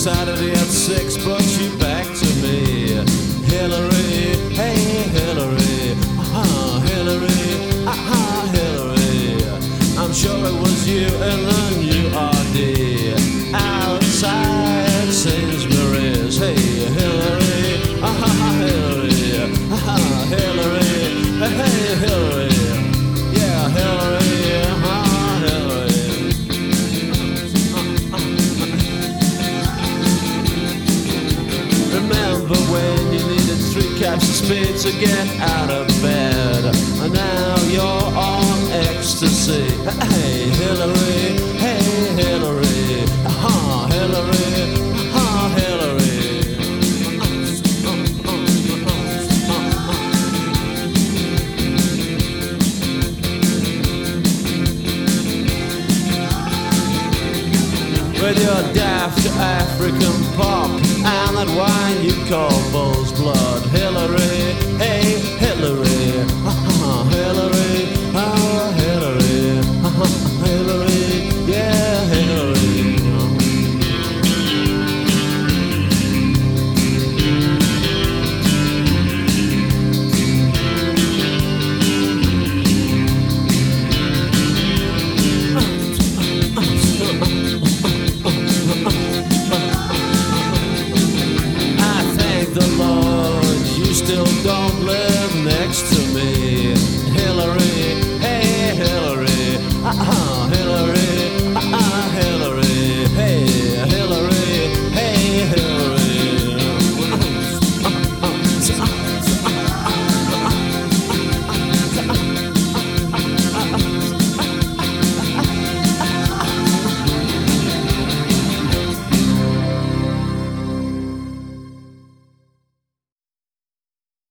Saturday at 6 brought you back to me. Hillary, hey Hillary, Hillary, Hillary. I'm sure it was you in the new RD outside Sainsbury's. Hey Hillary, Hillary, Hillary, hey Hillary, yeah Hillary, Hillary. Remember when you needed 3 caps of speed to get out of bed, and now you're on ecstasy. Hey Hillary, hey Hillary, Hillary, Hillary. With your daft African pop and that wine you call bull's blood, Hillary.